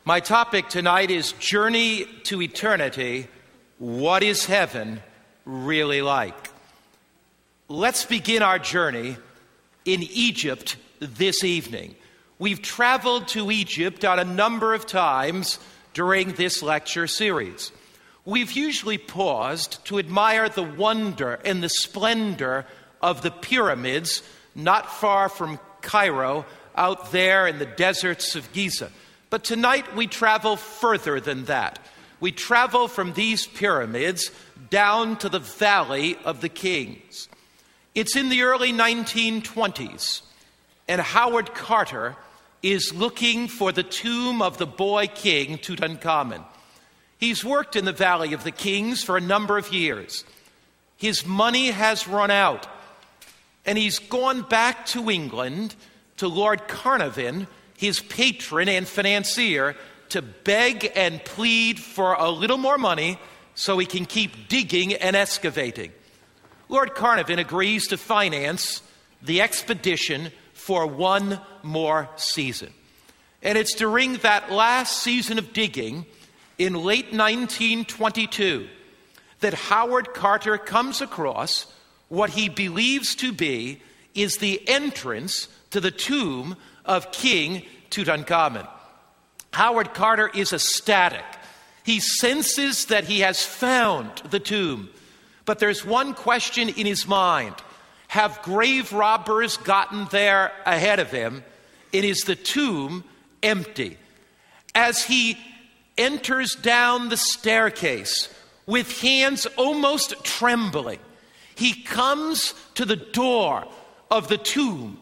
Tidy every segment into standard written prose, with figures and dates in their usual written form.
My topic tonight is Journey to Eternity. What is heaven really like? Let's begin our journey in Egypt this evening. We've traveled to Egypt on a number of times during this lecture series. We've usually paused to admire the wonder and the splendor of the pyramids not far from Cairo, out there in the deserts of Giza. But tonight we travel further than that. We travel from these pyramids down to the Valley of the Kings. It's in the early 1920s, and Howard Carter is looking for the tomb of the boy king, Tutankhamun. He's worked in the Valley of the Kings for a number of years. His money has run out, and he's gone back to England to Lord Carnarvon, his patron and financier, to beg and plead for a little more money so he can keep digging and excavating. Lord Carnarvon agrees to finance the expedition for one more season. And it's during that last season of digging in late 1922 that Howard Carter comes across what he believes to be is the entrance to the tomb of King Tutankhamun. Howard Carter is ecstatic. He senses that he has found the tomb. But there's one question in his mind. Have grave robbers gotten there ahead of him? And is the tomb empty? As he enters down the staircase with hands almost trembling, he comes to the door of the tomb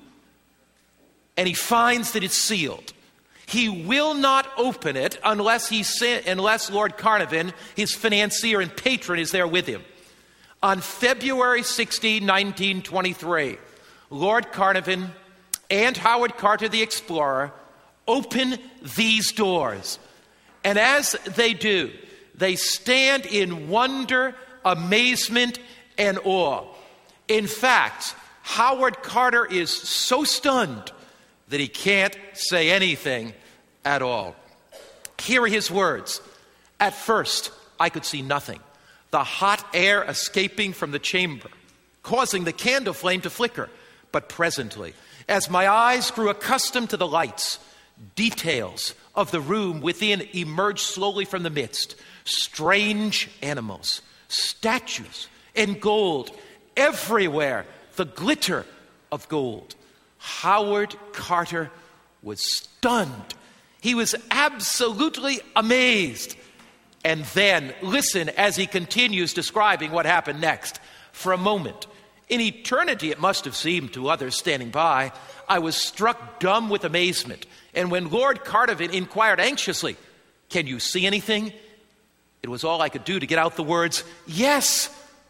and he finds that it's sealed. He will not open it unless Lord Carnarvon, his financier and patron, is there with him. On February 16, 1923, Lord Carnarvon and Howard Carter the explorer open these doors. And as they do, they stand in wonder, amazement, and awe. In fact, Howard Carter is so stunned that he can't say anything at all. Here are his words. At first, I could see nothing. The hot air escaping from the chamber, causing the candle flame to flicker. But presently, as my eyes grew accustomed to the lights, details of the room within emerged slowly from the midst. Strange animals, statues, and gold. Everywhere, the glitter of gold. Howard Carter was stunned. He was absolutely amazed. And then, listen as he continues describing what happened next. For a moment, in eternity it must have seemed to others standing by, I was struck dumb with amazement. And when Lord Carnarvon inquired anxiously, "Can you see anything?" it was all I could do to get out the words, "Yes,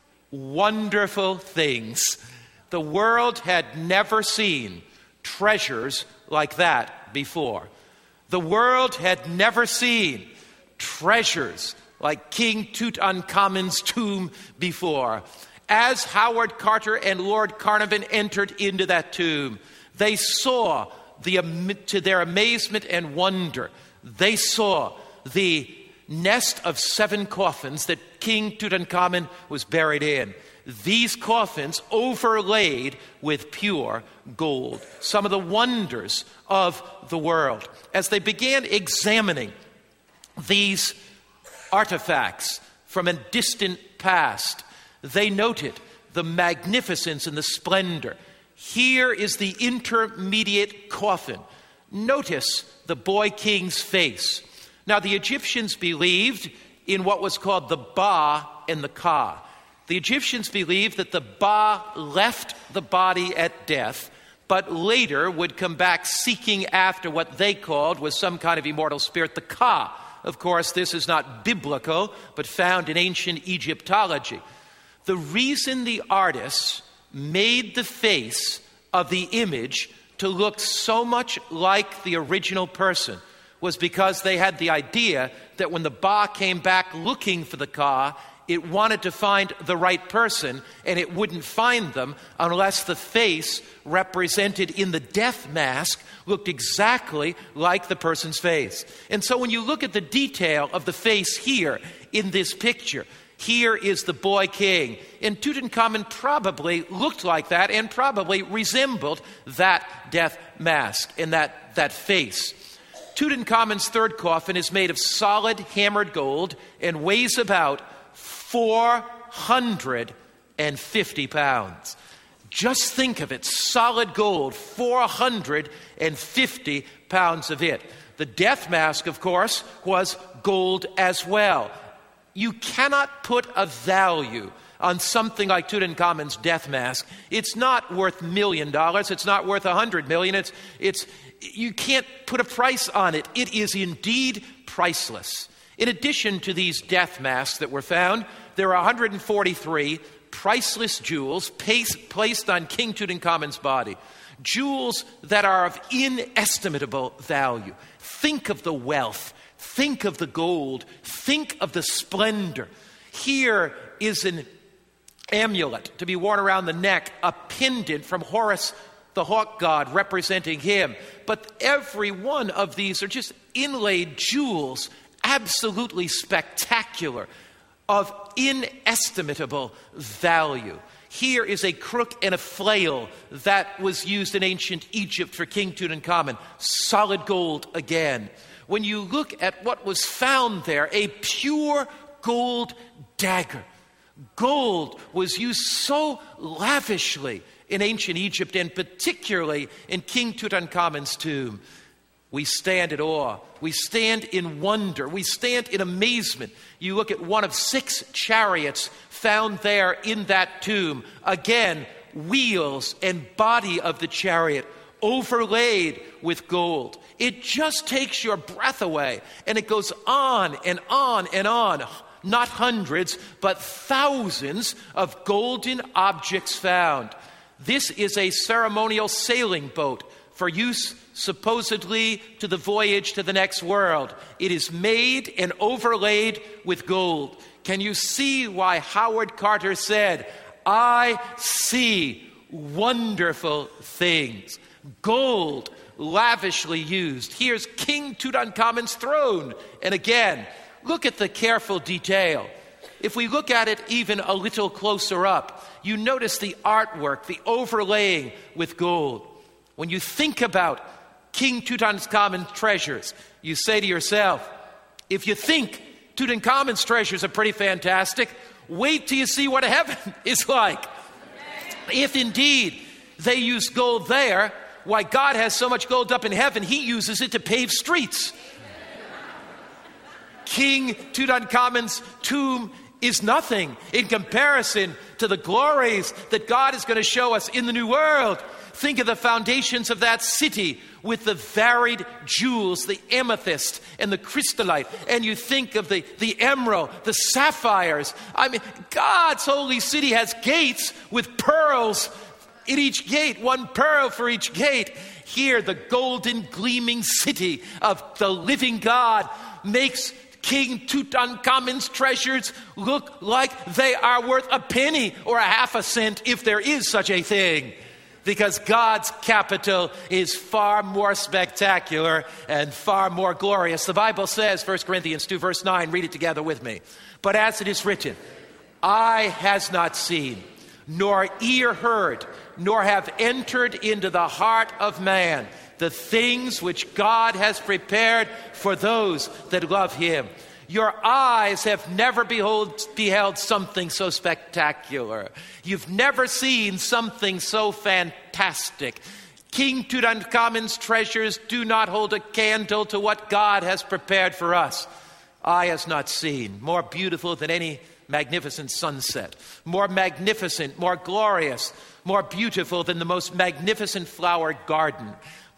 wonderful things." The world had never seen treasures like that before. The world had never seen treasures like King Tutankhamun's tomb before. As Howard Carter and Lord Carnarvon entered into that tomb, they saw, to their amazement and wonder, they saw the nest of 7 coffins that King Tutankhamun was buried in. These coffins overlaid with pure gold. Some of the wonders of the world. As they began examining these artifacts from a distant past, they noted the magnificence and the splendor. Here is the intermediate coffin. Notice the boy king's face. Now, the Egyptians believed in what was called the Ba and the Ka. The Egyptians believed that the Ba left the body at death, but later would come back seeking after what they called was some kind of immortal spirit, the Ka. Of course, this is not biblical, but found in ancient Egyptology. The reason the artists made the face of the image to look so much like the original person was because they had the idea that when the Ba came back looking for the Ka, It wanted to find the right person, and it wouldn't find them unless the face represented in the death mask looked exactly like the person's face. And so when you look at the detail of the face here in this picture, here is the boy king. And Tutankhamun probably looked like that and probably resembled that death mask and that face. Tutankhamun's third coffin is made of solid hammered gold and weighs about 450 pounds. Just think of it, solid gold, 450 pounds of it. The death mask, of course, was gold as well. You cannot put a value on something like Tutankhamun's death mask. It's not worth $1 million. It's not worth $100 million. You can't put a price on it. It is indeed priceless. In addition to these death masks that were found, there are 143 priceless jewels placed on King Tutankhamen's body. Jewels that are of inestimable value. Think of the wealth. Think of the gold. Think of the splendor. Here is an amulet to be worn around the neck, a pendant from Horus, the hawk god, representing him. But every one of these are just inlaid jewels, absolutely spectacular, of inestimable value. Here is a crook and a flail that was used in ancient Egypt for King Tutankhamun. Solid gold again. When you look at what was found there, a pure gold dagger. Gold was used so lavishly in ancient Egypt, and particularly in King Tutankhamun's tomb. We stand at awe. We stand in wonder. We stand in amazement. You look at one of 6 chariots found there in that tomb. Again, wheels and body of the chariot overlaid with gold. It just takes your breath away. And it goes on and on and on. Not hundreds, but thousands of golden objects found. This is a ceremonial sailing boat for use supposedly to the voyage to the next world. It is made and overlaid with gold. Can you see why Howard Carter said, "I see wonderful things"? Gold lavishly used. Here's King Tutankhamun's throne. And again, look at the careful detail. If we look at it even a little closer up, you notice the artwork, the overlaying with gold. When you think about King Tutankhamun's treasures, you say to yourself, if you think Tutankhamun's treasures are pretty fantastic, wait till you see what heaven is like. If indeed they use gold there, why, God has so much gold up in heaven, he uses it to pave streets. King Tutankhamun's tomb is nothing in comparison to the glories that God is going to show us in the new world. Think of the foundations of that city with the varied jewels, the amethyst and the crystallite. And you think of the emerald, the sapphires. I mean, God's holy city has gates with pearls in each gate, one pearl for each gate. Here, the golden gleaming city of the living God makes King Tutankhamun's treasures look like they are worth a penny or a half a cent, if there is such a thing. Because God's capital is far more spectacular and far more glorious. The Bible says, 1 Corinthians 2 verse 9, read it together with me. But as it is written, eye has not seen, nor ear heard, nor have entered into the heart of man the things which God has prepared for those that love him. Your eyes have never beheld something so spectacular. You've never seen something so fantastic. King Tutankhamun's treasures do not hold a candle to what God has prepared for us. Eye has not seen, more beautiful than any magnificent sunset, more magnificent, more glorious, more beautiful than the most magnificent flower garden.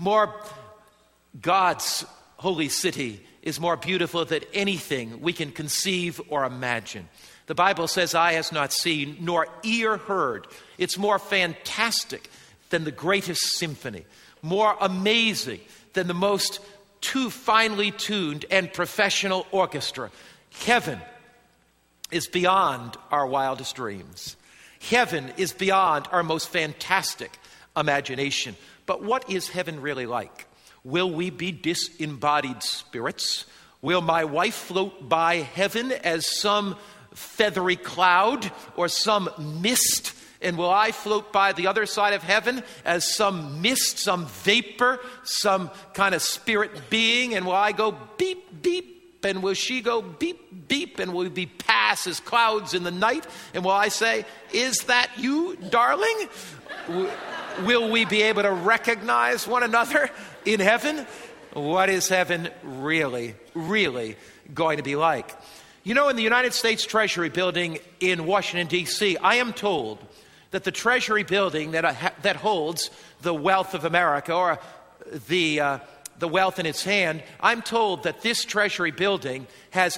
God's holy city is more beautiful than anything we can conceive or imagine. The Bible says, eye has not seen, nor ear heard. It's more fantastic than the greatest symphony, more amazing than the most too finely tuned and professional orchestra. Heaven is beyond our wildest dreams. Heaven is beyond our most fantastic imagination. But what is heaven really like? Will we be disembodied spirits? Will my wife float by heaven as some feathery cloud or some mist? And will I float by the other side of heaven as some mist, some vapor, some kind of spirit being? And will I go beep, beep? And will she go beep, beep? And will we be passed as clouds in the night? And will I say, is that you, darling? Will we be able to recognize one another in heaven? What is heaven really, really going to be like? You know, in the United States Treasury Building in Washington, D.C., I am told that the Treasury Building that holds the wealth of America, or the wealth in its hand, I'm told that this Treasury Building has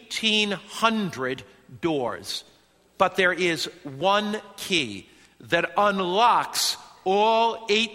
1,800 doors. But there is one key that unlocks all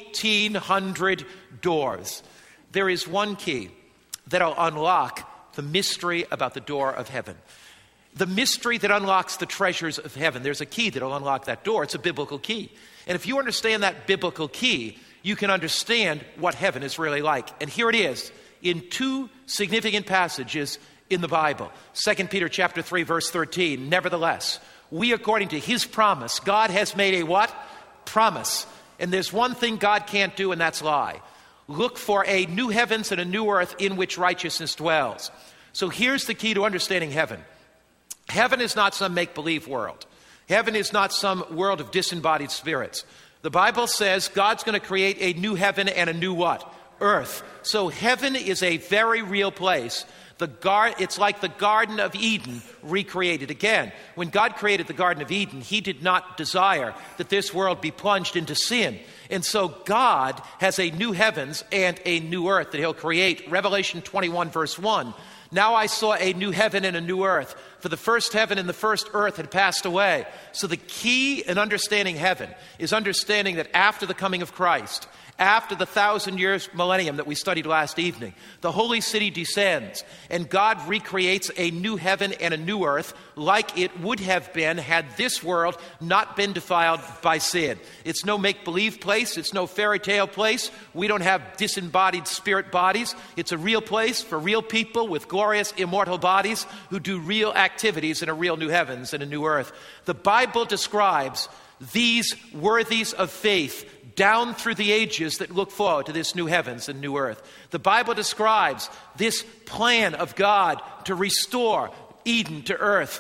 1,800 doors. There is one key that'll unlock the mystery about the door of heaven. The mystery that unlocks the treasures of heaven. There's a key that'll unlock that door. It's a biblical key. And if you understand that biblical key, you can understand what heaven is really like. And here it is in two significant passages in the Bible. 2 Peter chapter 3, verse 13. Nevertheless, we, according to his promise, God has made a what? Promise. And there's one thing God can't do, and that's lie. Look for a new heavens and a new earth in which righteousness dwells. So here's the key to understanding heaven. Heaven is not some make-believe world. Heaven is not some world of disembodied spirits. The Bible says God's going to create a new heaven and a new what? Earth. So heaven is a very real place. It's like the Garden of Eden recreated again. When God created the Garden of Eden, he did not desire that this world be plunged into sin. And so God has a new heavens and a new earth that he'll create. Revelation 21, verse 1. Now I saw a new heaven and a new earth, for the first heaven and the first earth had passed away. So the key in understanding heaven is understanding that after the coming of Christ, after the 1,000 years millennium that we studied last evening, the holy city descends and God recreates a new heaven and a new earth like it would have been had this world not been defiled by sin. It's no make-believe place. It's no fairy tale place. We don't have disembodied spirit bodies. It's a real place for real people with glorious immortal bodies who do real activities in a real new heavens and a new earth. The Bible describes these worthies of faith down through the ages that look forward to this new heavens and new earth. The Bible describes this plan of God to restore Eden to earth.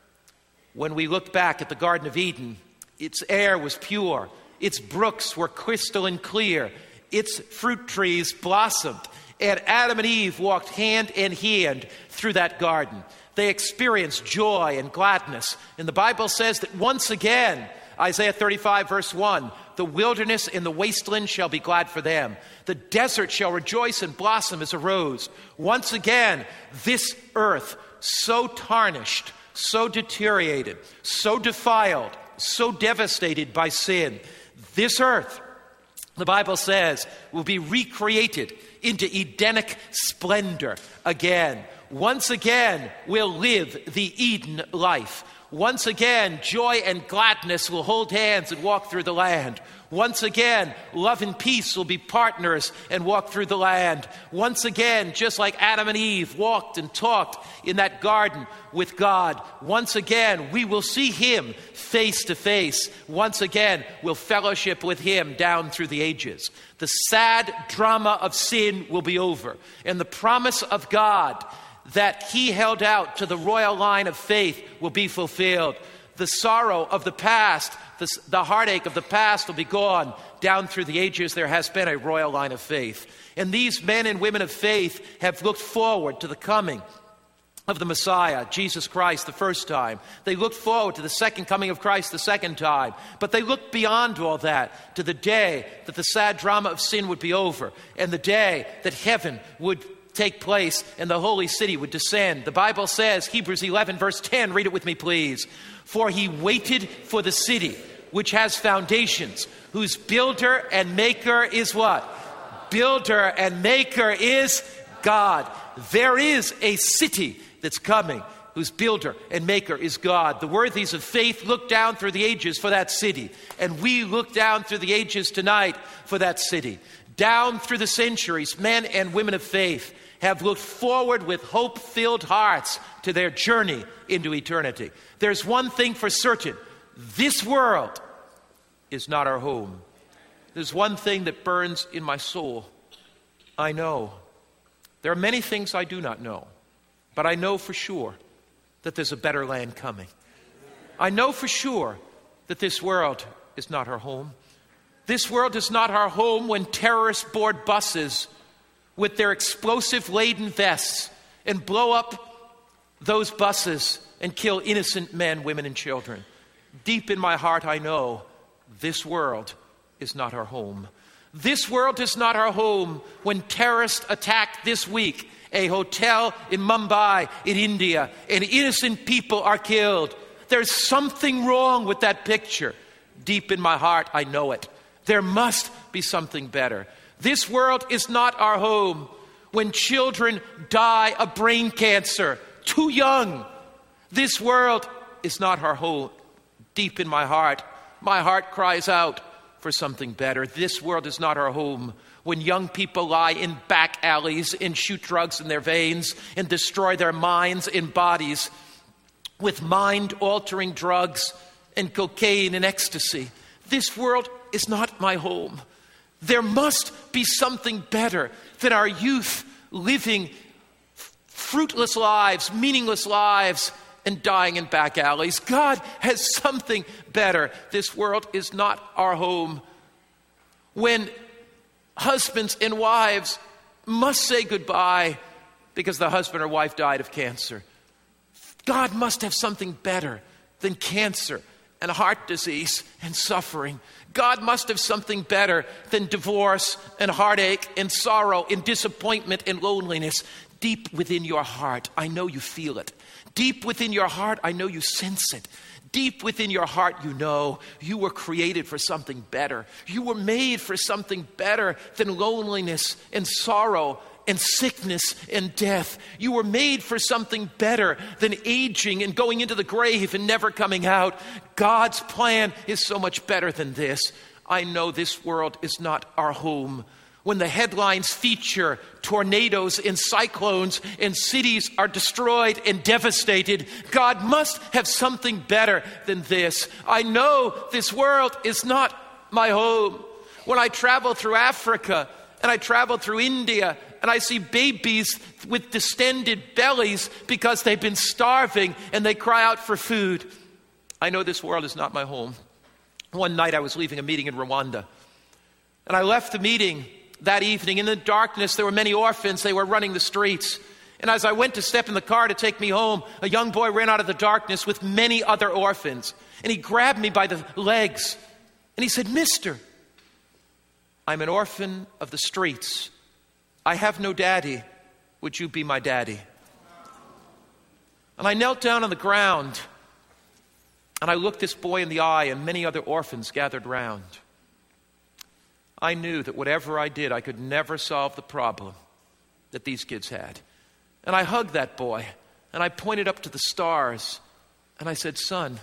When we look back at the Garden of Eden, its air was pure, its brooks were crystalline clear, its fruit trees blossomed, and Adam and Eve walked hand in hand through that garden. They experienced joy and gladness. And the Bible says that once again, Isaiah 35, verse 1, the wilderness and the wasteland shall be glad for them. The desert shall rejoice and blossom as a rose. Once again, this earth, so tarnished, so deteriorated, so defiled, so devastated by sin, this earth, the Bible says, will be recreated into Edenic splendor again. Once again, we'll live the Eden life. Once again, joy and gladness will hold hands and walk through the land. Once again, love and peace will be partners and walk through the land. Once again, just like Adam and Eve walked and talked in that garden with God, once again, we will see him face to face. Once again, we'll fellowship with him down through the ages. The sad drama of sin will be over, and the promise of God that he held out to the royal line of faith will be fulfilled. The sorrow of the past, the heartache of the past will be gone. Down through the ages, there has been a royal line of faith. And these men and women of faith have looked forward to the coming of the Messiah, Jesus Christ, the first time. They looked forward to the second coming of Christ the second time. But they looked beyond all that to the day that the sad drama of sin would be over and the day that heaven would take place and the holy city would descend. The Bible says, Hebrews 11 verse 10, read it with me please. For he waited for the city which has foundations, whose builder and maker is what? Builder and maker is God. There is a city that's coming. whose builder and maker is God. The worthies of faith look down through the ages for that city. And we look down through the ages tonight for that city. Down through the centuries, men and women of faith have looked forward with hope-filled hearts to their journey into eternity. There's one thing for certain. This world is not our home. There's one thing that burns in my soul. I know. There are many things I do not know, but I know for sure that there's a better land coming. I know for sure that this world is not our home. This world is not our home when terrorists board buses with their explosive-laden vests and blow up those buses and kill innocent men, women, and children. Deep in my heart, I know this world is not our home. This world is not our home when terrorists attacked this week a hotel in Mumbai, in India, and innocent people are killed. There's something wrong with that picture. Deep in my heart, I know it. There must be something better. This world is not our home when children die of brain cancer, too young. This world is not our home. Deep in my heart cries out for something better. This world is not our home when young people lie in back alleys and shoot drugs in their veins and destroy their minds and bodies with mind-altering drugs and cocaine and ecstasy. This world is not my home. There must be something better than our youth living fruitless lives, meaningless lives, and dying in back alleys. God has something better. This world is not our home. When husbands and wives must say goodbye because the husband or wife died of cancer. God must have something better than cancer and heart disease and suffering. God must have something better than divorce and heartache and sorrow and disappointment and loneliness. Deep within your heart, I know you feel it. Deep within your heart, I know you sense it. Deep within your heart, you know you were created for something better. You were made for something better than loneliness and sorrow and sickness and death. You were made for something better than aging and going into the grave and never coming out. God's plan is so much better than this. I know this world is not our home. When the headlines feature tornadoes and cyclones and cities are destroyed and devastated, God must have something better than this. I know this world is not my home. When I travel through Africa and I travel through India and I see babies with distended bellies because they've been starving and they cry out for food, I know this world is not my home. One night I was leaving a meeting in Rwanda and I left the meeting that evening. In the darkness, there were many orphans. They were running the streets. And as I went to step in the car to take me home, a young boy ran out of the darkness with many other orphans. And he grabbed me by the legs. And he said, "Mister, I'm an orphan of the streets. I have no daddy. Would you be my daddy?" And I knelt down on the ground. And I looked this boy in the eye, and many other orphans gathered round. I knew that whatever I did, I could never solve the problem that these kids had. And I hugged that boy, and I pointed up to the stars, and I said, son,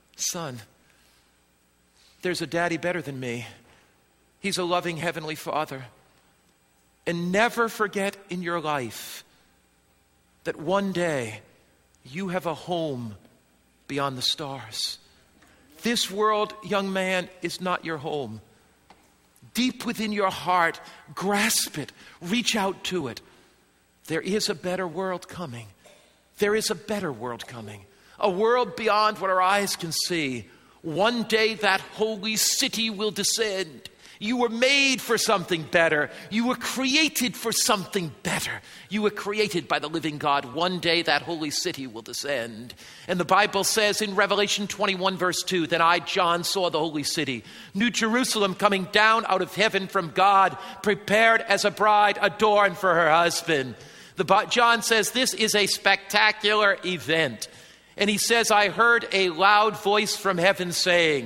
there's a daddy better than me. He's a loving heavenly Father. And never forget in your life that one day you have a home beyond the stars. This world, young man, is not your home. Deep within your heart, grasp it, reach out to it. There is a better world coming. There is a better world coming. A world beyond what our eyes can see. One day that holy city will descend. You were made for something better. You were created for something better. You were created by the living God. One day that holy city will descend. And the Bible says in Revelation 21 verse 2, "Then I, John, saw the holy city, New Jerusalem, coming down out of heaven from God, prepared as a bride adorned for her husband." John says this is a spectacular event. And he says, "I heard a loud voice from heaven saying,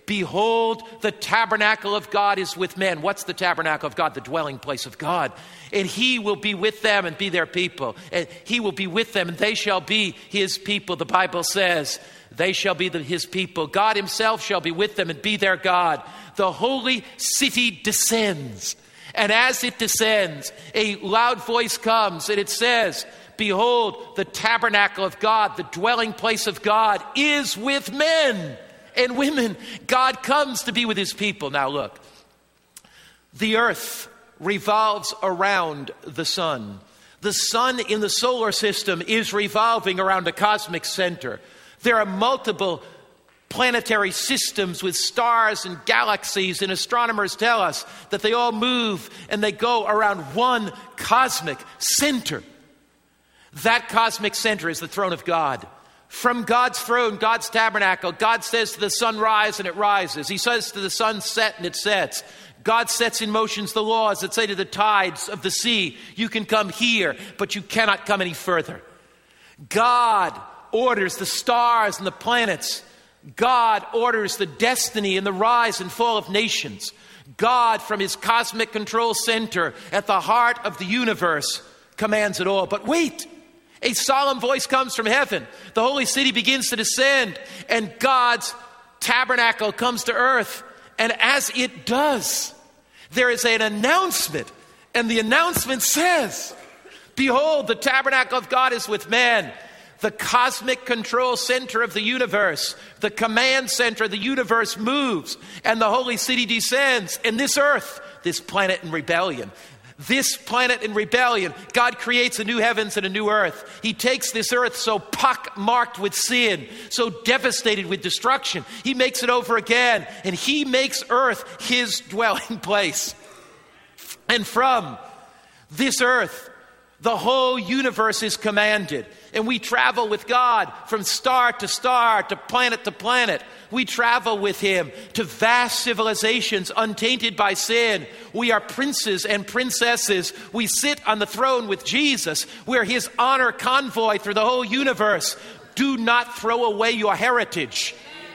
behold, the tabernacle of God is with men. What's the tabernacle of God? The dwelling place of God. And he will be with them and be their people. And he will be with them and they shall be his people. The Bible says they shall be his people. God himself shall be with them and be their God. The holy city descends. And as it descends, a loud voice comes and it says, behold, the tabernacle of God, the dwelling place of God is with men and women. God comes to be with his people. Now look, the earth revolves around the sun. The sun in the solar system is revolving around a cosmic center. There are multiple planetary systems with stars and galaxies, and astronomers tell us that they all move and they go around one cosmic center. That cosmic center is the throne of God. From God's throne, God's tabernacle, God says to the sun, rise, and it rises. He says to the sun, set, and it sets. God sets in motion the laws that say to the tides of the sea, you can come here, but you cannot come any further. God orders the stars and the planets. God orders the destiny and the rise and fall of nations. God, from his cosmic control center at the heart of the universe, commands it all. But wait, a solemn voice comes from heaven. The holy city begins to descend, and God's tabernacle comes to earth. And as it does, there is an announcement, and the announcement says, behold, the tabernacle of God is with men. The cosmic control center of the universe, the command center of the universe moves, and the holy city descends. And this earth, this planet in rebellion, God creates a new heavens and a new earth. He takes this earth so pock-marked with sin, so devastated with destruction. He makes it over again, and he makes earth his dwelling place. And from this earth, the whole universe is commanded. And we travel with God from star to star, to planet. We travel with him to vast civilizations untainted by sin. We are princes and princesses. We sit on the throne with Jesus. We're his honor convoy through the whole universe. Do not throw away your heritage.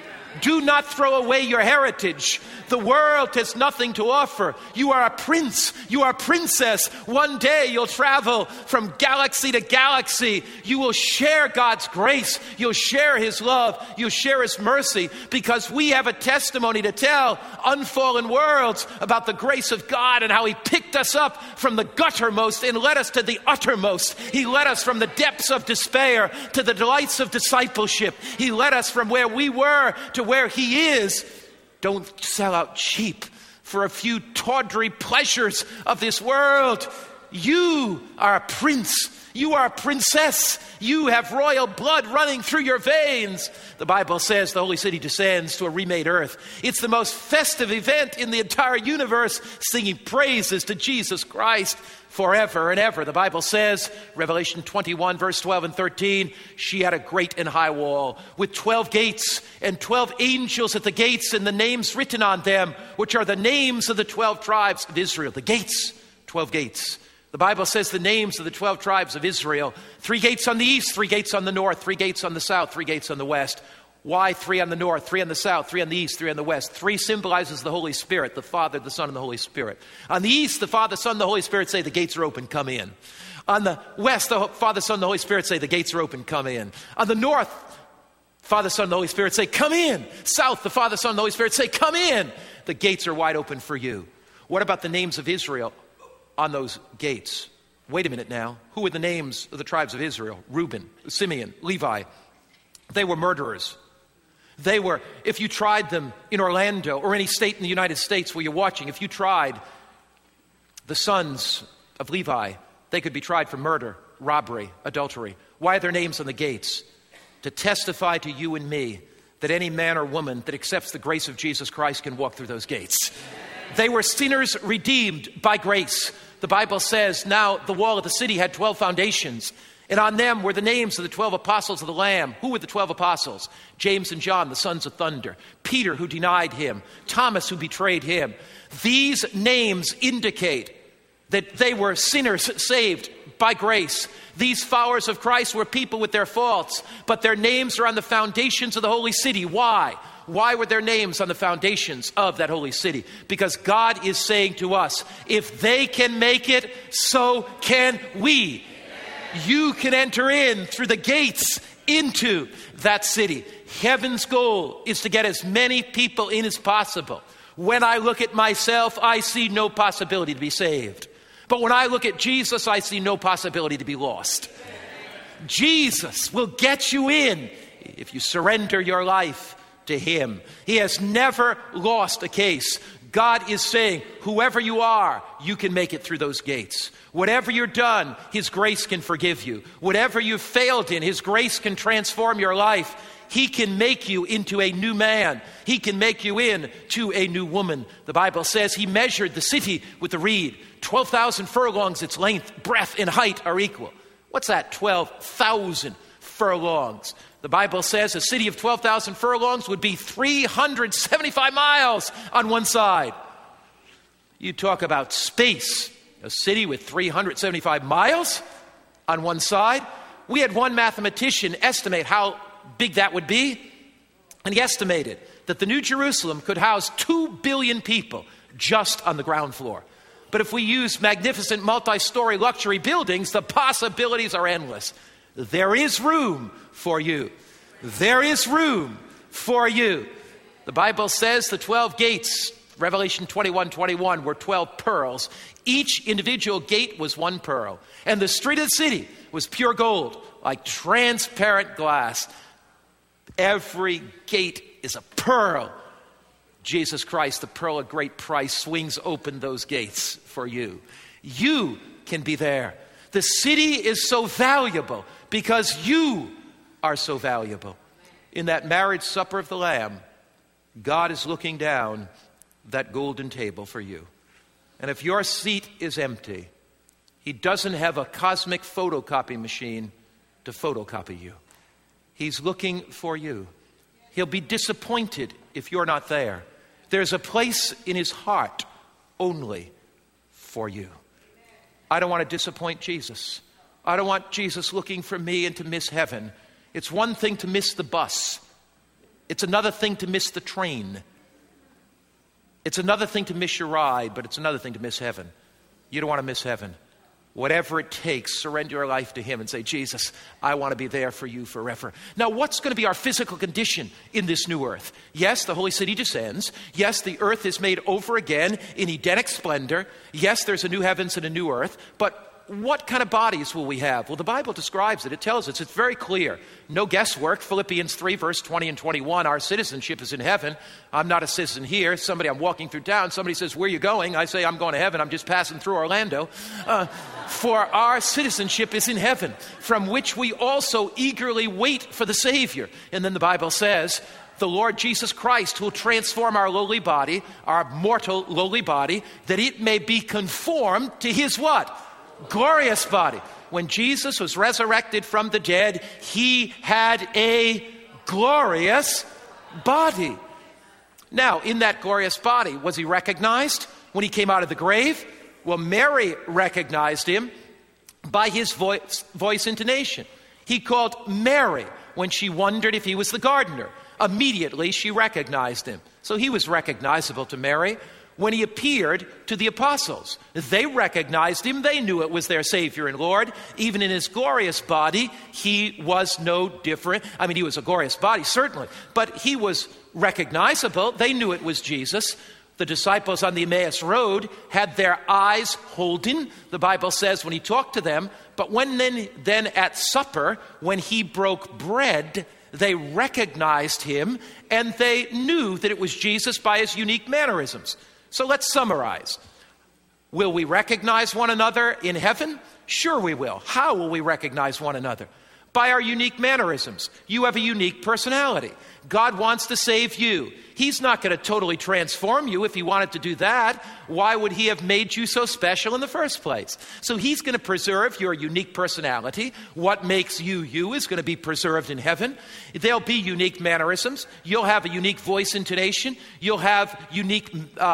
Do not throw away your heritage. The world has nothing to offer. You are a prince. You are a princess. One day you'll travel from galaxy to galaxy. You will share God's grace. You'll share his love. You'll share his mercy, because we have a testimony to tell unfallen worlds about the grace of God and how he picked us up from the guttermost and led us to the uttermost. He led us from the depths of despair to the delights of discipleship. He led us from where we were to where he is. Don't sell out cheap for a few tawdry pleasures of this world. You are a prince. You are a princess. You have royal blood running through your veins. The Bible says the holy city descends to a remade earth. It's the most festive event in the entire universe, singing praises to Jesus Christ forever and ever. The Bible says, Revelation 21, verse 12 and 13, she had a great and high wall with 12 gates and 12 angels at the gates, and the names written on them, which are the names of the 12 tribes of Israel. The gates, 12 gates. The Bible says the names of the 12 tribes of Israel. 3 gates on the east, 3 gates on the north, 3 gates on the south, 3 gates on the west. Why 3 on the north, 3 on the south, 3 on the east, 3 on the west? 3 symbolizes the Holy Spirit, the Father, the Son, and the Holy Spirit. On the east, the Father, Son, and the Holy Spirit say the gates are open, come in. On the west, the Father, Son, and the Holy Spirit say the gates are open, come in. On the north, Father, Son, and the Holy Spirit say come in. South, the Father, Son, and the Holy Spirit say come in. The gates are wide open for you. What about the names of Israel on those gates? Wait a minute now. Who were the names of the tribes of Israel? Reuben, Simeon, Levi. They were murderers. They were, if you tried them in Orlando or any state in the United States where you're watching, if you tried the sons of Levi, they could be tried for murder, robbery, adultery. Why are their names on the gates? To testify to you and me that any man or woman that accepts the grace of Jesus Christ can walk through those gates. They were sinners redeemed by grace. The Bible says now the wall of the city had 12 foundations. And on them were the names of the 12 apostles of the Lamb. Who were the 12 apostles? James and John, the sons of thunder. Peter, who denied him. Thomas, who betrayed him. These names indicate that they were sinners saved by grace. These followers of Christ were people with their faults, but their names are on the foundations of the holy city. Why? Why were their names on the foundations of that holy city? Because God is saying to us, if they can make it, so can we. You can enter in through the gates into that city. Heaven's goal is to get as many people in as possible. When I look at myself, I see no possibility to be saved. But when I look at Jesus, I see no possibility to be lost. Jesus will get you in if you surrender your life to him. He has never lost a case. God is saying, whoever you are, you can make it through those gates. Whatever you've done, his grace can forgive you. Whatever you've failed in, his grace can transform your life. He can make you into a new man. He can make you into a new woman. The Bible says he measured the city with the reed. 12,000 furlongs, its length, breadth, and height are equal. What's that? 12,000 furlongs. The Bible says a city of 12,000 furlongs would be 375 miles on one side. You talk about space. A city with 375 miles on one side. We had one mathematician estimate how big that would be. And he estimated that the New Jerusalem could house 2 billion people just on the ground floor. But if we use magnificent multi-story luxury buildings, the possibilities are endless. There is room for you. There is room for you. The Bible says the 12 gates, Revelation 21:21, were 12 pearls. Each individual gate was one pearl. And the street of the city was pure gold, like transparent glass. Every gate is a pearl. Jesus Christ, the pearl of great price, swings open those gates for you. You can be there. The city is so valuable because you are so valuable. In that marriage supper of the Lamb, God is looking down that golden table for you. And if your seat is empty, he doesn't have a cosmic photocopy machine to photocopy you. He's looking for you. He'll be disappointed if you're not there. There's a place in his heart only for you. I don't want to disappoint Jesus. I don't want Jesus looking for me and to miss heaven. It's one thing to miss the bus. It's another thing to miss the train. It's another thing to miss your ride, but it's another thing to miss heaven. You don't want to miss heaven. Whatever it takes, surrender your life to him and say, Jesus, I want to be there for you forever. Now, what's going to be our physical condition in this new earth? Yes, the holy city descends. Yes, the earth is made over again in Edenic splendor. Yes, there's a new heavens and a new earth. But what kind of bodies will we have? Well, the Bible describes it. It tells us. It's very clear. No guesswork. Philippians 3, verse 20 and 21. Our citizenship is in heaven. I'm not a citizen here. I'm walking through town. Somebody says, where are you going? I say, I'm going to heaven. I'm just passing through Orlando. For our citizenship is in heaven, from which we also eagerly wait for the Savior. And then the Bible says, the Lord Jesus Christ will transform our lowly body, our mortal lowly body, that it may be conformed to his what? Glorious body. When Jesus was resurrected from the dead, he had a glorious body. Now, in that glorious body, was he recognized when he came out of the grave? Well, Mary recognized him by his voice intonation. He called Mary when she wondered if he was the gardener. Immediately, she recognized him. So he was recognizable to Mary. When he appeared to the apostles, they recognized him. They knew it was their Savior and Lord. Even in his glorious body, he was no different. I mean, he was a glorious body, certainly, but he was recognizable. They knew it was Jesus. The disciples on the Emmaus Road had their eyes holden, the Bible says, when he talked to them. But when then at supper, when he broke bread, they recognized him and they knew that it was Jesus by his unique mannerisms. So let's summarize. Will we recognize one another in heaven? Sure we will. How will we recognize one another? By our unique mannerisms. You have a unique personality. God wants to save you. He's not going to totally transform you if he wanted to do that. Why would he have made you so special in the first place? So he's going to preserve your unique personality. What makes you you is going to be preserved in heaven. There'll be unique mannerisms. You'll have a unique voice intonation. You'll have unique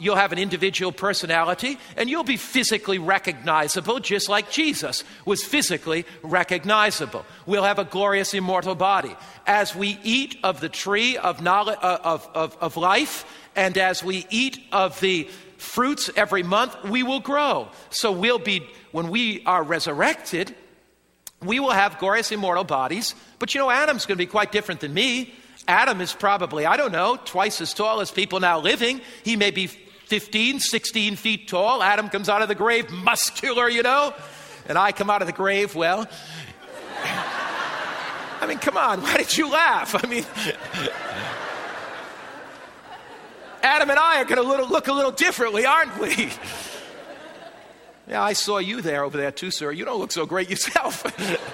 You'll have an individual personality, and you'll be physically recognizable, just like Jesus was physically recognizable. We'll have a glorious immortal body. As we eat of the tree of knowledge, of life, and as we eat of the fruits every month, we will grow. So when we are resurrected, we will have glorious immortal bodies. But Adam's going to be quite different than me. Adam is probably, twice as tall as people now living. He may be 15, 16 feet tall. Adam comes out of the grave muscular, and I come out of the grave, well, come on, why did you laugh? Adam and I are going to look a little differently, aren't we? Yeah, I saw you over there too, sir. You don't look so great yourself.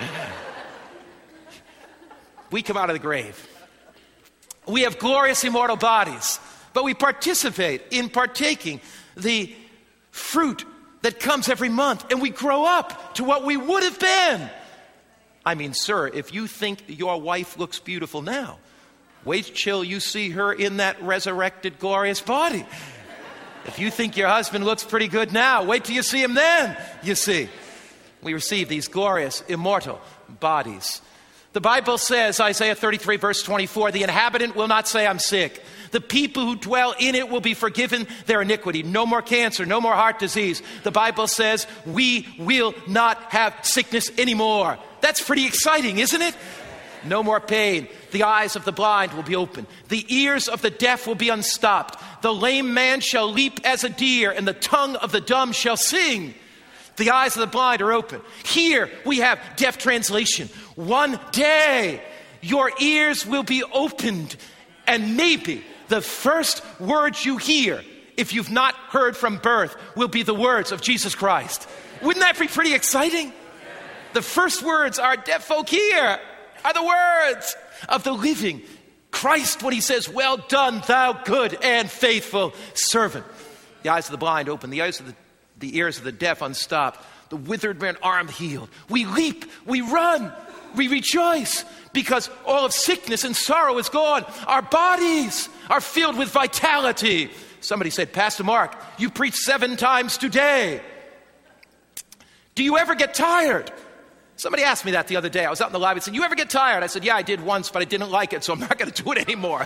We come out of the grave. We have glorious immortal bodies, but we participate in partaking the fruit that comes every month, and we grow up to what we would have been. Sir, if you think your wife looks beautiful now, wait till you see her in that resurrected glorious body. If you think your husband looks pretty good now, wait till you see him then, you see. We receive these glorious immortal bodies. The Bible says, Isaiah 33, verse 24, the inhabitant will not say, I'm sick. The people who dwell in it will be forgiven their iniquity. No more cancer, no more heart disease. The Bible says we will not have sickness anymore. That's pretty exciting, isn't it? No more pain. The eyes of the blind will be open. The ears of the deaf will be unstopped. The lame man shall leap as a deer, and the tongue of the dumb shall sing. The eyes of the blind are open. Here we have deaf translation. One day your ears will be opened, and maybe the first words you hear, if you've not heard from birth, will be the words of Jesus Christ. Wouldn't that be pretty exciting? The first words our deaf folk hear are the words of the living Christ when he says, well done, thou good and faithful servant. The eyes of the blind open, the ears of the deaf unstopped, the withered man arm healed. We leap, we run, we rejoice because all of sickness and sorrow is gone. Our bodies are filled with vitality. Somebody said, Pastor Mark, you preach 7 times today. Do you ever get tired? Somebody asked me that the other day. I was out in the lobby and said, you ever get tired? I said, yeah, I did once, but I didn't like it, so I'm not going to do it anymore.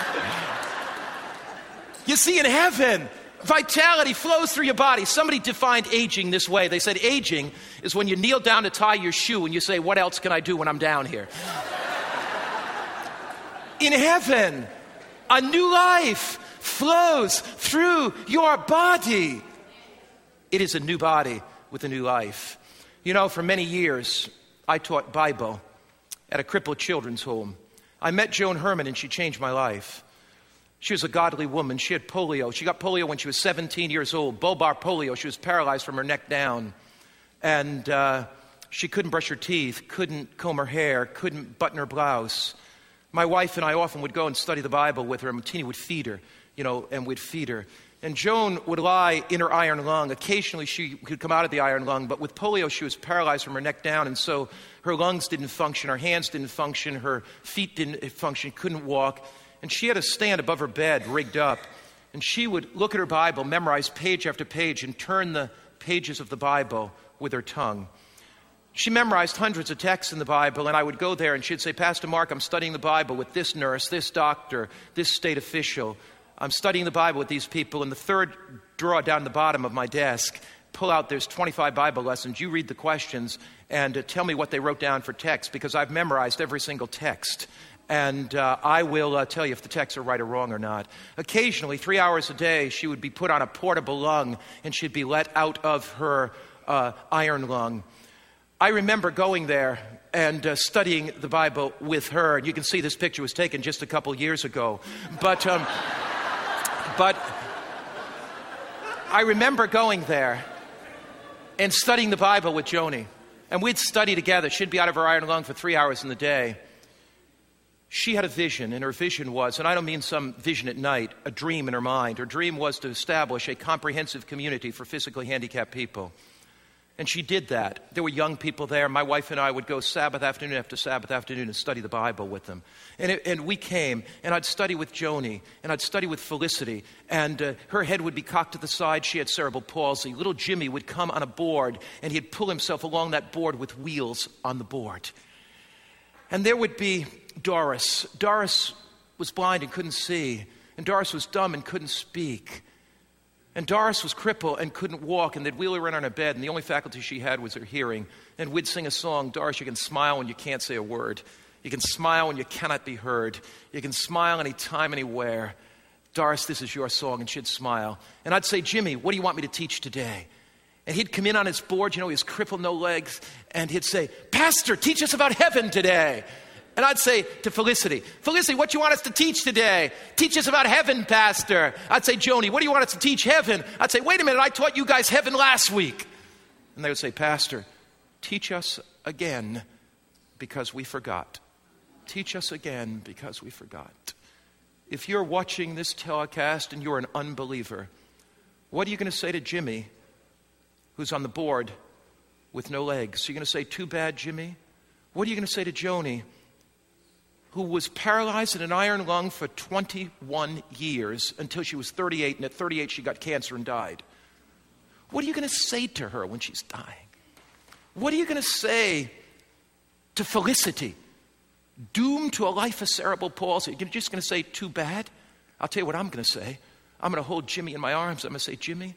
You see, in heaven, vitality flows through your body. Somebody defined aging this way. They said aging is when you kneel down to tie your shoe and you say, what else can I do when I'm down here? In heaven, a new life flows through your body. It is a new body with a new life. For many years, I taught Bible at a crippled children's home. I met Joan Herman, and she changed my life. She was a godly woman. She had polio. She got polio when she was 17 years old, bulbar polio. She was paralyzed from her neck down. And she couldn't brush her teeth, couldn't comb her hair, couldn't button her blouse. My wife and I often would go and study the Bible with her, and Tina would feed her, and we'd feed her. And Joan would lie in her iron lung. Occasionally she could come out of the iron lung, but with polio she was paralyzed from her neck down, and so her lungs didn't function, her hands didn't function, her feet didn't function, couldn't walk. And she had a stand above her bed rigged up, and she would look at her Bible, memorize page after page, and turn the pages of the Bible with her tongue. She memorized hundreds of texts in the Bible, and I would go there and she'd say, Pastor Mark, I'm studying the Bible with this nurse, this doctor, this state official. I'm studying the Bible with these people. In the third drawer down the bottom of my desk, pull out, there's 25 Bible lessons. You read the questions and tell me what they wrote down for text, because I've memorized every single text. And I will tell you if the texts are right or wrong or not. Occasionally, 3 hours a day, she would be put on a portable lung and she'd be let out of her iron lung. I remember going there and studying the Bible with her. And you can see this picture was taken just a couple years ago. But I remember going there and studying the Bible with Joni. And we'd study together. She'd be out of her iron lung for 3 hours in the day. She had a vision, and her vision was, and I don't mean some vision at night, a dream in her mind. Her dream was to establish a comprehensive community for physically handicapped people. And she did that. There were young people there. My wife and I would go Sabbath afternoon after Sabbath afternoon and study the Bible with them. And we came, and I'd study with Joni, and I'd study with Felicity, and her head would be cocked to the side. She had cerebral palsy. Little Jimmy would come on a board, and he'd pull himself along that board with wheels on the board. And there would be Doris. Doris was blind and couldn't see, and Doris was dumb and couldn't speak. And Doris was crippled and couldn't walk, and they'd wheel her in on her bed, and the only faculty she had was her hearing. And we'd sing a song, Doris, you can smile when you can't say a word. You can smile when you cannot be heard. You can smile anytime, anywhere. Doris, this is your song, and she'd smile. And I'd say, Jimmy, what do you want me to teach today? And he'd come in on his board, he was crippled, no legs, and he'd say, Pastor, teach us about heaven today. And I'd say to Felicity, what do you want us to teach today? Teach us about heaven, Pastor. I'd say, Joni, what do you want us to teach heaven? I'd say, wait a minute, I taught you guys heaven last week. And they would say, Pastor, teach us again because we forgot. Teach us again because we forgot. If you're watching this telecast and you're an unbeliever, what are you going to say to Jimmy, who's on the board with no legs? Are you going to say, too bad, Jimmy? What are you going to say to Joni, who was paralyzed in an iron lung for 21 years until she was 38, and at 38 she got cancer and died? What are you going to say to her when she's dying? What are you going to say to Felicity, doomed to a life of cerebral palsy? You're just going to say, too bad? I'll tell you what I'm going to say. I'm going to hold Jimmy in my arms. I'm going to say, Jimmy,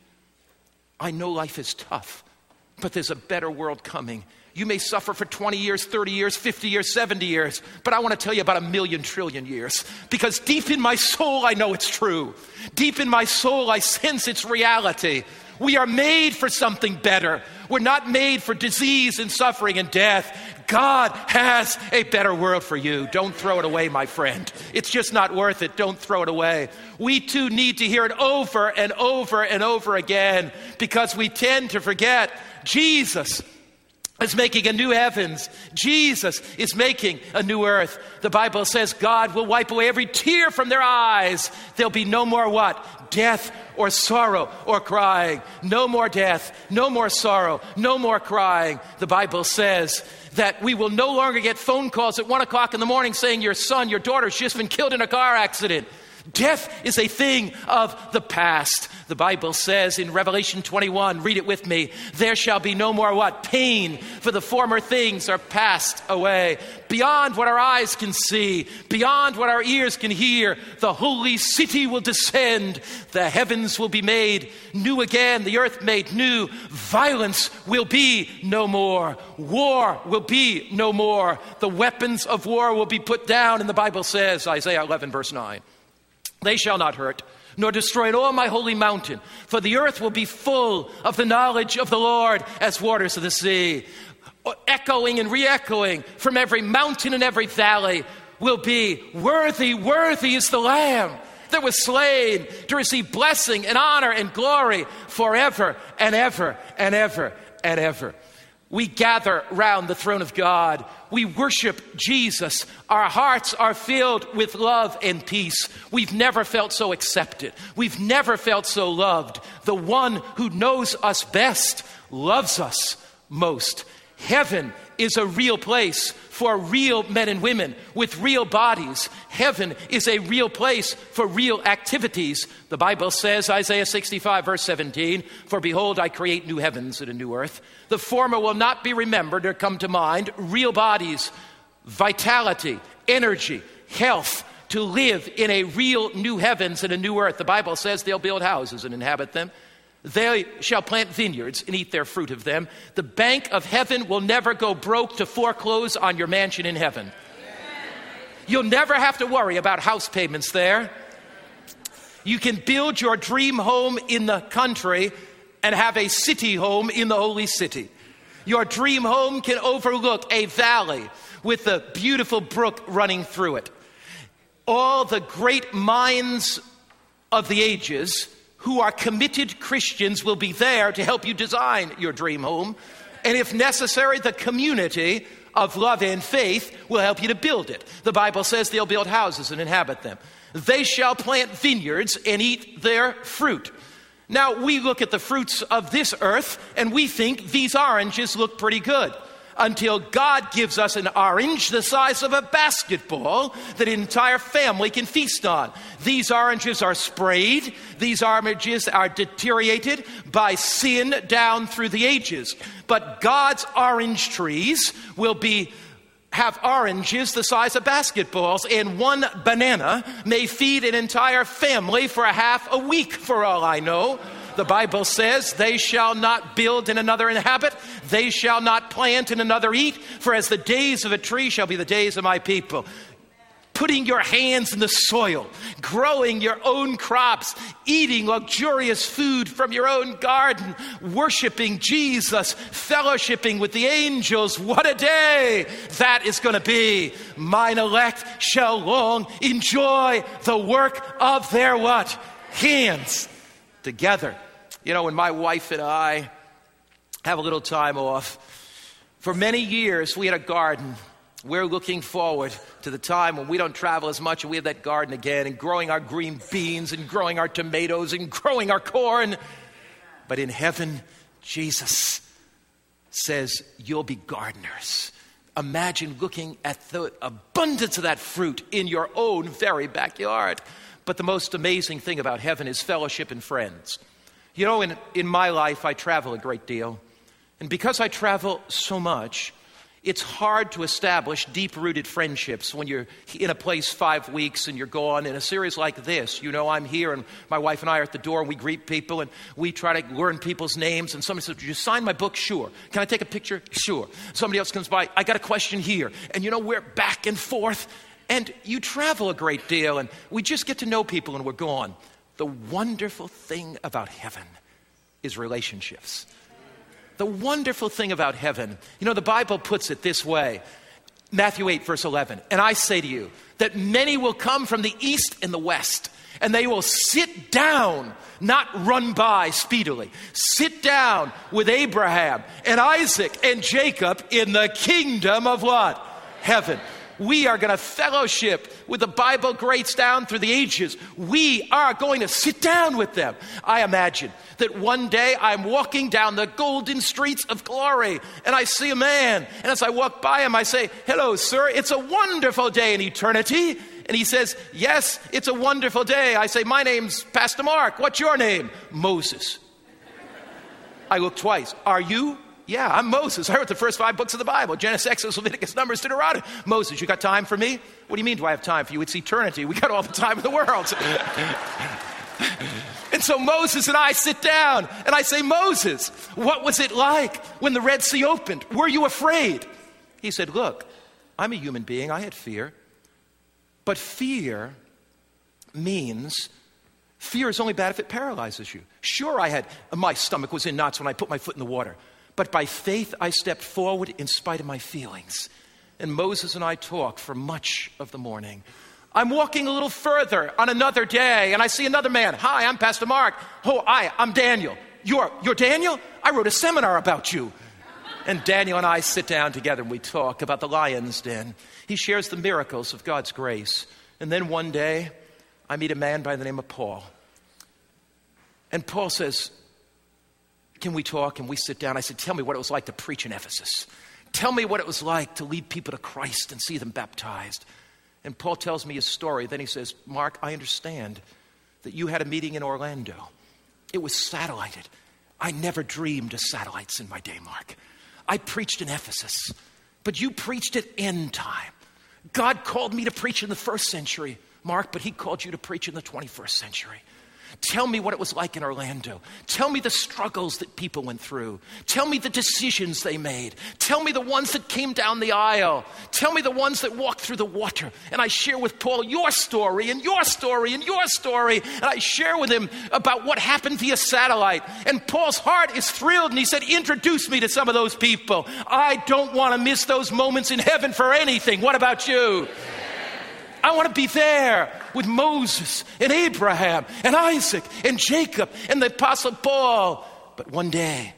I know life is tough, but there's a better world coming. You may suffer for 20 years, 30 years, 50 years, 70 years, but I want to tell you about 1,000,000 trillion years, because deep in my soul, I know it's true. Deep in my soul, I sense its reality. We are made for something better. We're not made for disease and suffering and death. God has a better world for you. Don't throw it away, my friend. It's just not worth it. Don't throw it away. We too need to hear it over and over and over again, because we tend to forget Jesus is making a new heavens. Jesus is making a new earth. The Bible says God will wipe away every tear from their eyes. There'll be no more what? Death or sorrow or crying. No more death, no more sorrow, no more crying. The Bible says that we will no longer get phone calls at 1 o'clock in the morning saying your son, your daughter's just been killed in a car accident. Death is a thing of the past. The Bible says in Revelation 21, read it with me, there shall be no more what? Pain, for the former things are passed away. Beyond what our eyes can see, beyond what our ears can hear, the holy city will descend. The heavens will be made new again, the earth made new. Violence will be no more. War will be no more. The weapons of war will be put down. And the Bible says, Isaiah 11, verse 9, they shall not hurt, nor destroy all my holy mountain, for the earth will be full of the knowledge of the Lord as waters of the sea. Echoing and re-echoing from every mountain and every valley will be, worthy, worthy is the Lamb that was slain to receive blessing and honor and glory forever and ever and ever and ever. We gather round the throne of God. We worship Jesus. Our hearts are filled with love and peace. We've never felt so accepted. We've never felt so loved. The one who knows us best loves us most. Heaven is a real place for real men and women with real bodies. Heaven is a real place for real activities. The Bible says, Isaiah 65, verse 17, for behold, I create new heavens and a new earth. The former will not be remembered or come to mind. Real bodies, vitality, energy, health, to live in a real new heavens and a new earth. The Bible says they'll build houses and inhabit them. They shall plant vineyards and eat their fruit of them. The bank of heaven will never go broke to foreclose on your mansion in heaven. You'll never have to worry about house payments there. You can build your dream home in the country and have a city home in the holy city. Your dream home can overlook a valley with a beautiful brook running through it. All the great minds of the ages who are committed Christians will be there to help you design your dream home. And if necessary, the community of love and faith will help you to build it. The Bible says they'll build houses and inhabit them. They shall plant vineyards and eat their fruit. Now, we look at the fruits of this earth and we think these oranges look pretty good. Until God gives us an orange the size of a basketball that an entire family can feast on. These oranges are sprayed. These oranges are deteriorated by sin down through the ages. But God's orange trees will have oranges the size of basketballs, and one banana may feed an entire family for half a week, for all I know. The Bible says, they shall not build and another inhabit. They shall not plant and another eat. For as the days of a tree shall be the days of my people. Putting your hands in the soil, growing your own crops, eating luxurious food from your own garden, worshiping Jesus, fellowshipping with the angels. What a day that is going to be. Mine elect shall long enjoy the work of their what? Hands. Together. You know, when my wife and I have a little time off, for many years we had a garden. We're looking forward to the time when we don't travel as much and we have that garden again, and growing our green beans and growing our tomatoes and growing our corn. But in heaven, Jesus says, you'll be gardeners. Imagine looking at the abundance of that fruit in your own very backyard. But the most amazing thing about heaven is fellowship and friends. You know, in my life, I travel a great deal. And because I travel so much, it's hard to establish deep-rooted friendships when you're in a place 5 weeks and you're gone. In a series like this, you know, I'm here and my wife and I are at the door and we greet people and we try to learn people's names. And somebody says, "Did you sign my book?" "Sure." "Can I take a picture?" "Sure." Somebody else comes by, "I got a question here." And you know, we're back and forth. And you travel a great deal, and we just get to know people and we're gone. The wonderful thing about heaven is relationships. The wonderful thing about heaven, you know, the Bible puts it this way. Matthew 8, verse 11. "And I say to you that many will come from the east and the west, and they will sit down, not run by speedily, sit down with Abraham and Isaac and Jacob in the kingdom of what? Heaven." We are going to fellowship with the Bible greats down through the ages. We are going to sit down with them. I imagine that one day I'm walking down the golden streets of glory and I see a man. And as I walk by him, I say, "Hello, sir, it's a wonderful day in eternity." And he says, "Yes, it's a wonderful day." I say, "My name's Pastor Mark. What's your name?" "Moses." I look twice. "Are you?" "Yeah, I'm Moses. I wrote the first 5 books of the Bible. Genesis, Exodus, Leviticus, Numbers, Deuteronomy." "Moses, you got time for me?" "What do you mean, do I have time for you? It's eternity. We got all the time in the world." And so Moses and I sit down and I say, "Moses, what was it like when the Red Sea opened? Were you afraid?" He said, "Look, I'm a human being. I had fear. But fear is only bad if it paralyzes you. Sure, my stomach was in knots when I put my foot in the water. But by faith, I stepped forward in spite of my feelings." And Moses and I talk for much of the morning. I'm walking a little further on another day, and I see another man. "Hi, I'm Pastor Mark." "Oh, hi, I'm Daniel." You're Daniel? I wrote a seminar about you." And Daniel and I sit down together, and we talk about the lion's den. He shares the miracles of God's grace. And then one day, I meet a man by the name of Paul. And Paul says, "Can we talk?" And we sit down. I said, "Tell me what it was like to preach in Ephesus. Tell me what it was like to lead people to Christ and see them baptized." And Paul tells me his story. Then he says, "Mark, I understand that you had a meeting in Orlando. It was satellited. I never dreamed of satellites in my day, Mark. I preached in Ephesus, but you preached at end time. God called me to preach in the 1st century, Mark, but he called you to preach in the 21st century. Tell me what it was like in Orlando. Tell me the struggles that people went through. Tell me the decisions they made. Tell me the ones that came down the aisle. Tell me the ones that walked through the water." And I share with Paul your story and your story and your story. And I share with him about what happened via satellite. And Paul's heart is thrilled. And he said, "Introduce me to some of those people. I don't want to miss those moments in heaven for anything. What about you?" I want to be there with Moses and Abraham and Isaac and Jacob and the Apostle Paul. But one day,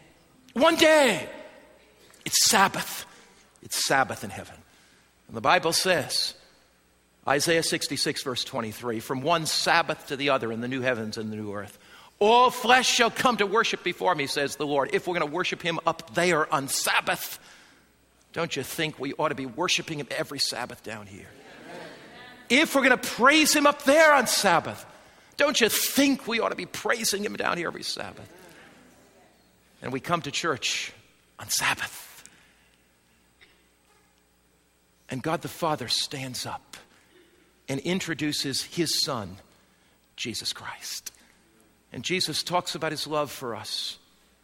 it's Sabbath. It's Sabbath in heaven. And the Bible says, Isaiah 66, verse 23, "From one Sabbath to the other in the new heavens and the new earth, All flesh shall come to worship before me, says the Lord. If we're going to worship him up there on Sabbath, don't you think we ought to be worshiping him every Sabbath down here? If we're going to praise him up there on Sabbath, don't you think we ought to be praising him down here every Sabbath? And we come to church on Sabbath. And God the Father stands up and introduces his Son, Jesus Christ. And Jesus talks about his love for us.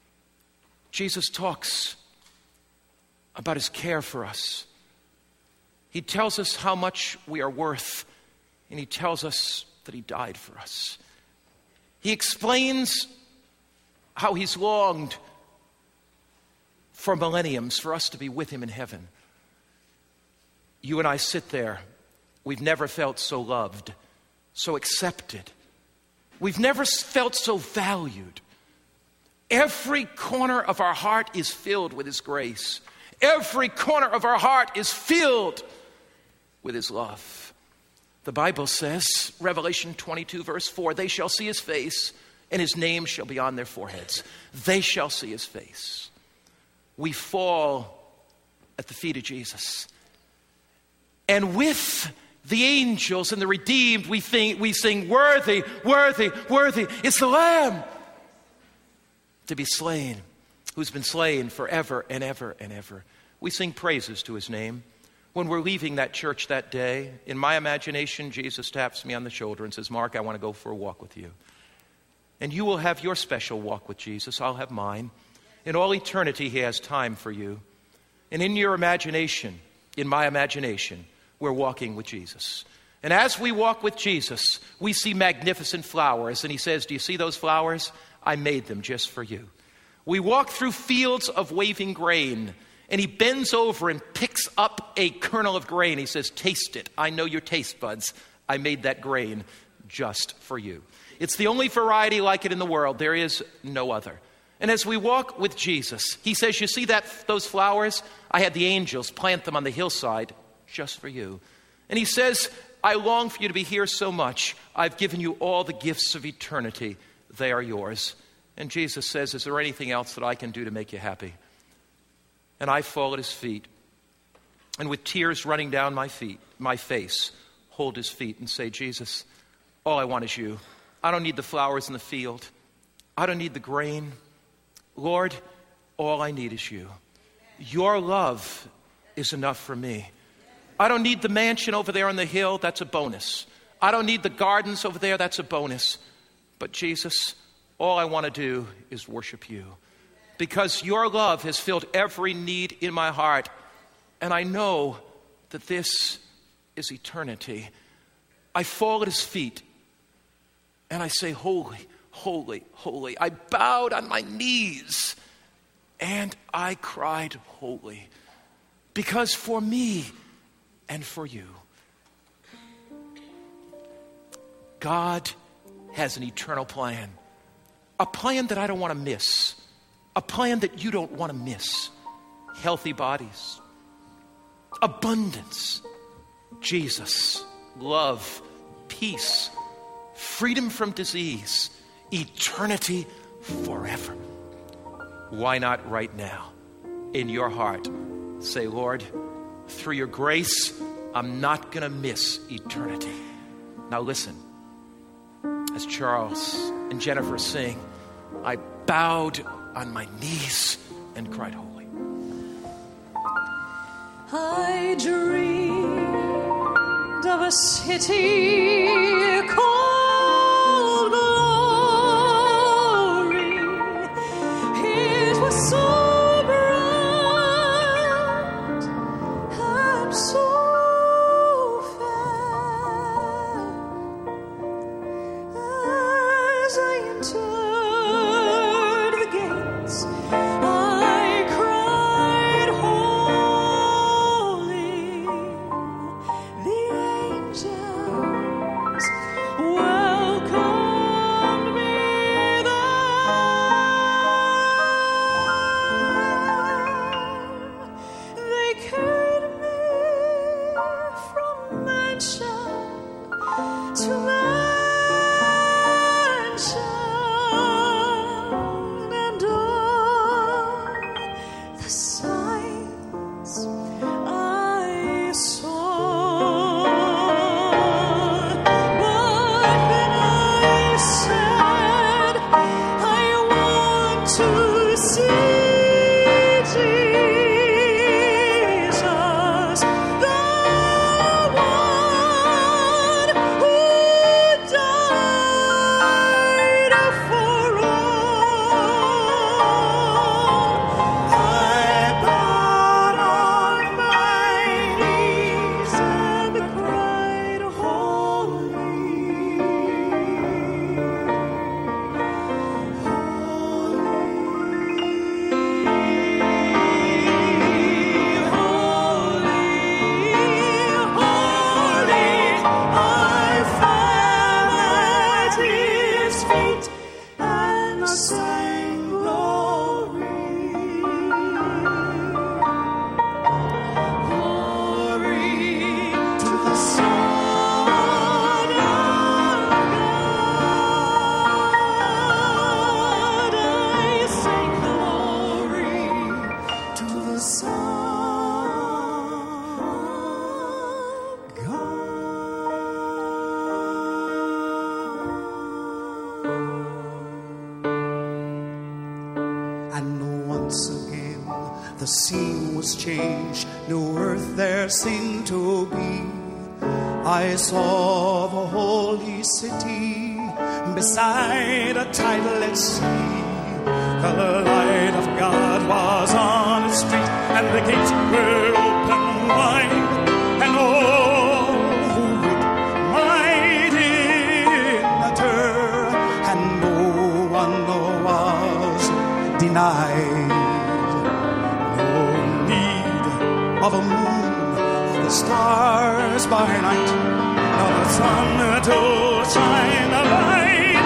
Jesus talks about his care for us. He tells us how much we are worth, and he tells us that he died for us. He explains how he's longed for millenniums for us to be with him in heaven. You and I sit there. We've never felt so loved, so accepted. We've never felt so valued. Every corner of our heart is filled with his grace. Every corner of our heart is filled with his love. The Bible says, Revelation 22 verse 4, they shall see his face and his name shall be on their foreheads. They shall see his face. We fall at the feet of Jesus. And with the angels and the redeemed, we sing, worthy, worthy, worthy is the Lamb to be slain, who's been slain forever and ever and ever. We sing praises to his name. When we're leaving that church that day, in my imagination, Jesus taps me on the shoulder and says, Mark, I want to go for a walk with you. And you will have your special walk with Jesus. I'll have mine. In all eternity, he has time for you. And in your imagination, in my imagination, we're walking with Jesus. And as we walk with Jesus, we see magnificent flowers. And he says, do you see those flowers? I made them just for you. We walk through fields of waving grain. And he bends over and picks up a kernel of grain. He says, taste it. I know your taste buds. I made that grain just for you. It's the only variety like it in the world. There is no other. And as we walk with Jesus, he says, you see those flowers? I had the angels plant them on the hillside just for you. And he says, I long for you to be here so much. I've given you all the gifts of eternity. They are yours. And Jesus says, is there anything else that I can do to make you happy? And I fall at his feet. And with tears running down my face, hold his feet and say, Jesus, all I want is you. I don't need the flowers in the field. I don't need the grain. Lord, all I need is you. Your love is enough for me. I don't need the mansion over there on the hill. That's a bonus. I don't need the gardens over there. That's a bonus. But Jesus, all I want to do is worship you. Because your love has filled every need in my heart. And I know that this is eternity. I fall at his feet and I say, holy, holy, holy. I bowed on my knees and I cried, holy. Because for me and for you, God has an eternal plan. A plan that I don't want to miss. A plan that you don't want to miss. Healthy bodies. Abundance. Jesus. Love. Peace. Freedom from disease. Eternity forever. Why not right now? In your heart, say, Lord, through your grace, I'm not going to miss eternity. Now listen. As Charles and Jennifer sing, I bowed on my knees and cried holy. I dreamed of a city called glory. It was so bright and so fair. As I entered the gates, I cried holy. The angels welcomed me there. They carried me from mansion to mansion. The scene was changed, new earth there seemed to be. I saw the holy city beside a tidelit sea. The light of God was on its street, and the gates were open wide, and all who would might enter, and no one was denied. Of a moon, of the stars by night, of the sun to shine by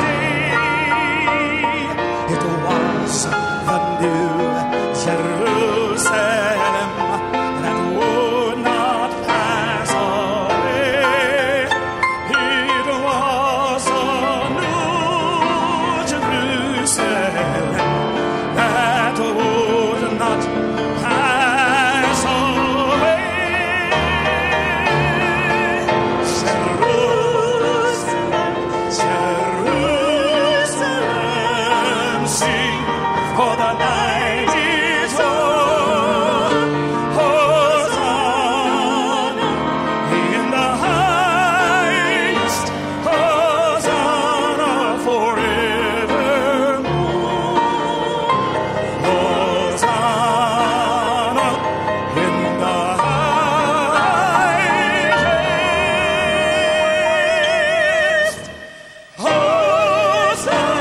day. It was the new Jerusalem that would not pass away. It was a new Jerusalem that would not pass away. For the night is o'er. Hosanna in the highest. Hosanna forevermore. Hosanna in the highest. Hosanna.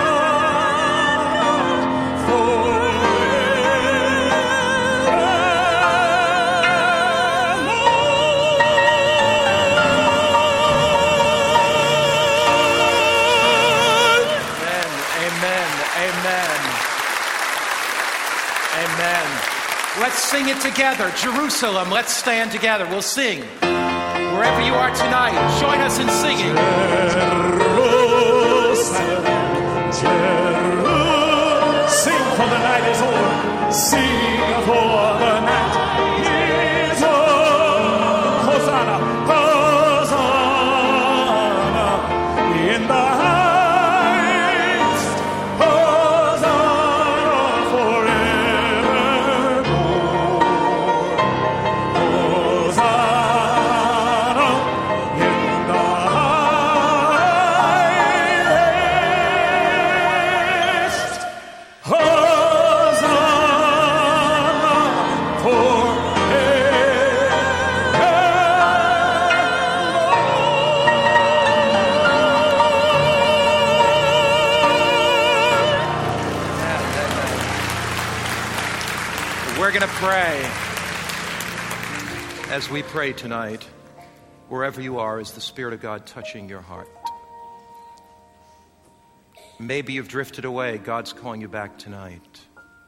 Let's sing it together. Jerusalem, let's stand together. We'll sing. Wherever you are tonight, join us in singing. Jerusalem, Jerusalem. Sing for the night is over. Sing for the night is over. Hosanna, Hosanna in the highest. Hosanna forevermore. Hosanna in the highest. Hosanna We're going to pray. As we pray tonight, wherever you are, is the Spirit of God touching your heart? Maybe you've drifted away. God's calling you back tonight.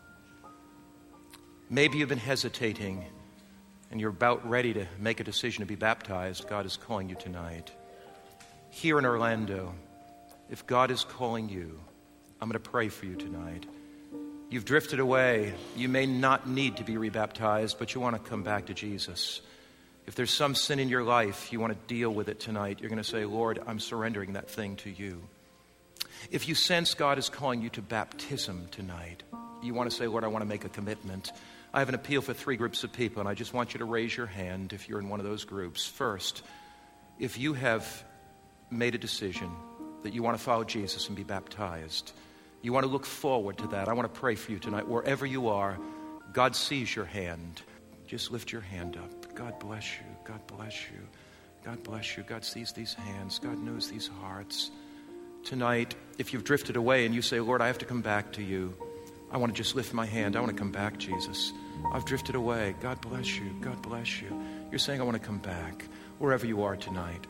Maybe you've been hesitating and you're about ready to make a decision to be baptized. God is calling you tonight. Here in Orlando, if God is calling you, I'm going to pray for you tonight. You've drifted away. You may not need to be rebaptized, but you want to come back to Jesus. If there's some sin in your life, you want to deal with it tonight. You're going to say, Lord, I'm surrendering that thing to you. If you sense God is calling you to baptism tonight, you want to say, Lord, I want to make a commitment. I have an appeal for 3 groups of people, and I just want you to raise your hand if you're in one of those groups. First, if you have made a decision that you want to follow Jesus and be baptized, you want to look forward to that, I want to pray for you tonight. Wherever you are, God sees your hand. Just lift your hand up. God bless you. God bless you. God bless you. God sees these hands. God knows these hearts. Tonight, if you've drifted away and you say, Lord, I have to come back to you, I want to just lift my hand. I want to come back, Jesus. I've drifted away. God bless you. God bless you. You're saying, I want to come back. Wherever you are tonight.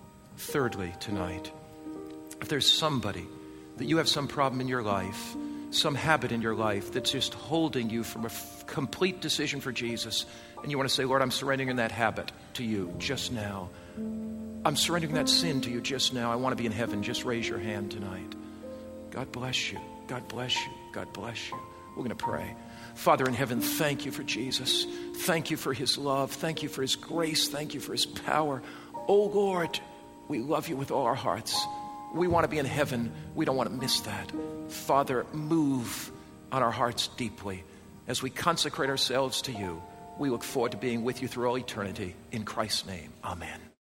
Thirdly, tonight, if there's somebody that you have some problem in your life, some habit in your life that's just holding you from a complete decision for Jesus, and you want to say, Lord, I'm surrendering that habit to you just now. I'm surrendering that sin to you just now. I want to be in heaven. Just raise your hand tonight. God bless you. God bless you. God bless you. We're going to pray. Father in heaven, thank you for Jesus. Thank you for his love. Thank you for his grace. Thank you for his power. Oh, Lord, we love you with all our hearts. We want to be in heaven. We don't want to miss that. Father, move on our hearts deeply. As we consecrate ourselves to you, we look forward to being with you through all eternity. In Christ's name, amen.